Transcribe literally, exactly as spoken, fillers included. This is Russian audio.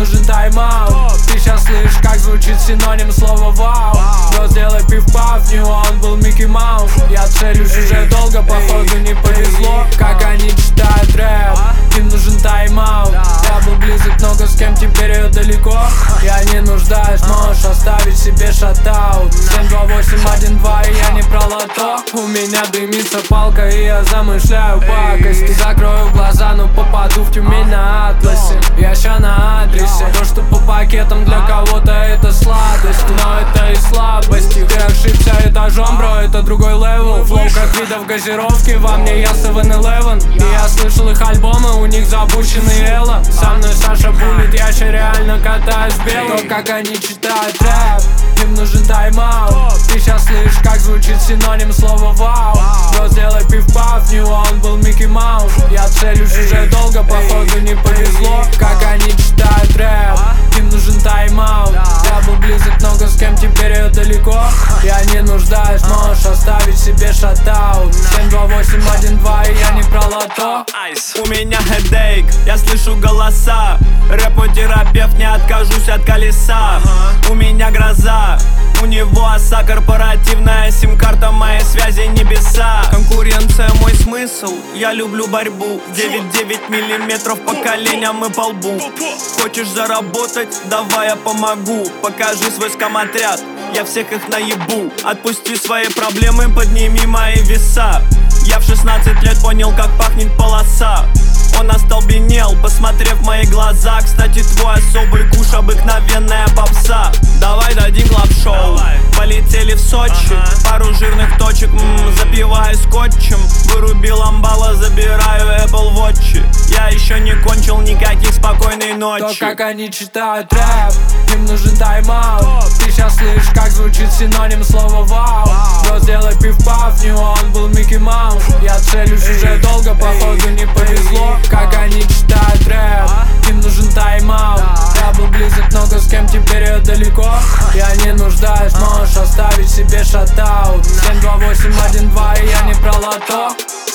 нужен тайм-аут. Ты сейчас слышишь, как звучит синоним слова вау. Но сделай пиф-паф, не он был Микки Маус. Я целюсь уже долго, походу не повезло. Как они читают рэп, им нужен тайм-аут. Я был близок, много с кем, теперь я далеко. Я не нуждаюсь, можешь оставить себе шатаут. Семь, два, восемь, один, два, и я не про лото. У меня дымится палка, и я замышляю пакости. Закрою глаза, но попаду в Тюмень на атласе. Я ща на адресе. То, что по пакетам для кого-то это сладость, но это и слабости. Ты ошибся этажом, бро, это другой левел. Флоу как видов газировки, во мне я севен элевен. И я слышал их альбомы, у них запущенный Элла. Со мной Саша булит, я ща реально катаюсь белым. То, как они читают рэп, им нужен тайм-аут. Ты сейчас слышишь, как звучит синоним слова вау. Но сделай пиф-паф, не он был Микки Маус. Я целюсь уже долго, походу не повезло. Как они читают рэп, им нужен тайм-аут. Я был близок, много с кем, теперь я далеко. Я не нуждаюсь, можешь оставить себе шатаут. Семь, два, восемь, один, два, и я не про лото. У меня headache, я слышу голоса. Рэп мой терапевт, не откажусь от колеса. У меня гроза, у него оса. Корпоративная сим-карта, моей связи небеса. Конкуренция мой смысл, я люблю борьбу. Девять девять миллиметров по коленям и по лбу. Хочешь заработать? Давай я помогу. Покажи свой скам-отряд, я всех их наебу. Отпусти свои проблемы, подними мои веса. Я в шестнадцать лет понял, как пахнет полоса. Он остолбенел, посмотрев в мои глаза. Кстати, твой особый куш, обыкновенная попса. Давай дадим клаб-шоу. Полетели в Сочи, ага. Пару жирных точек, м-м, запиваю скотчем. Вырубил амбала, забираю Apple Watch. Я еще не кончил, никаких спокойной ночи. То, как они читают рэп, им нужен тайм-аут. Ты сейчас слышишь, как звучит синоним слова вау. Но сделай пиф-паф, не он был Микки Маус. Я целюсь уже долго, походу не повезло. Как они читают рэп, им нужен тайм-аут. Я был близок, много с кем, теперь я далеко. Я не нуждаюсь, можешь оставить себе шатаут. Семь, два, восемь, один, два, и я не про лото.